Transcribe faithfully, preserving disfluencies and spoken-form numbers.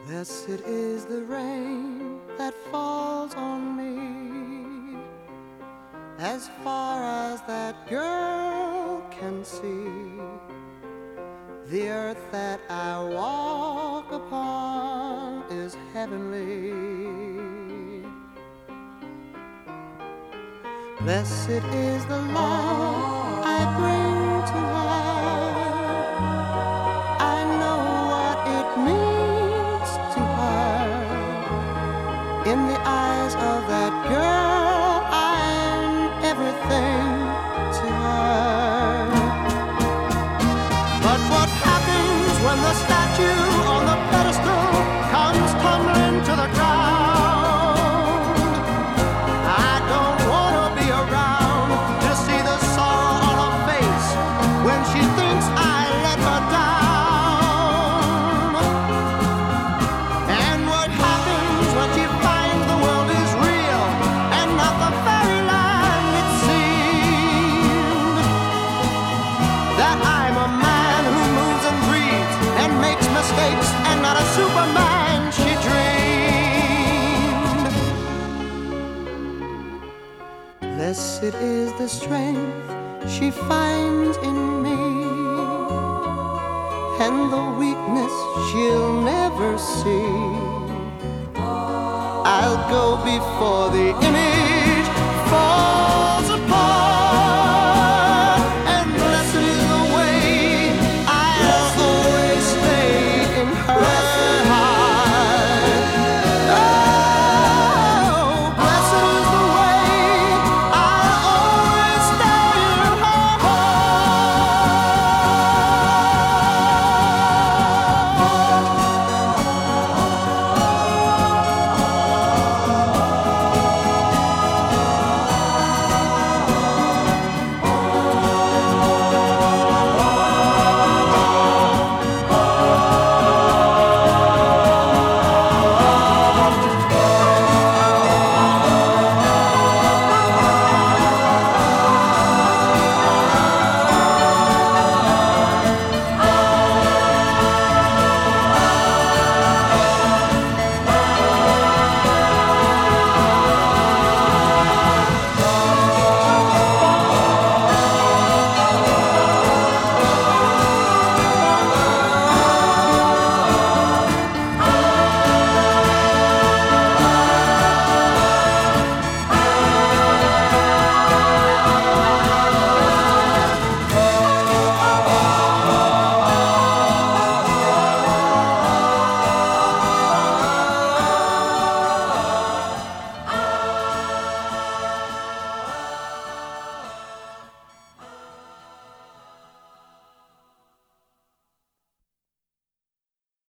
Blessed is the rain that falls on me, as far as that girl can see. The earth that I walk upon is heavenly. Blessed is the love I bring to her. I know what it means to her. In the eyes of that girl, I'm everything to her. But what happens when the statue on the pedestal comes tumbling to the ground? I don't want to be around to see the sorrow on her face when she thinks I let her down. And what happens when she finds the world is real and not the fairyland it seemed? That I'm a man who moves and breathes and makes mistakes and not a Superman she dreamed. Blessed is the strength she finds in me, and the weakness she'll never see. I'll go before the image for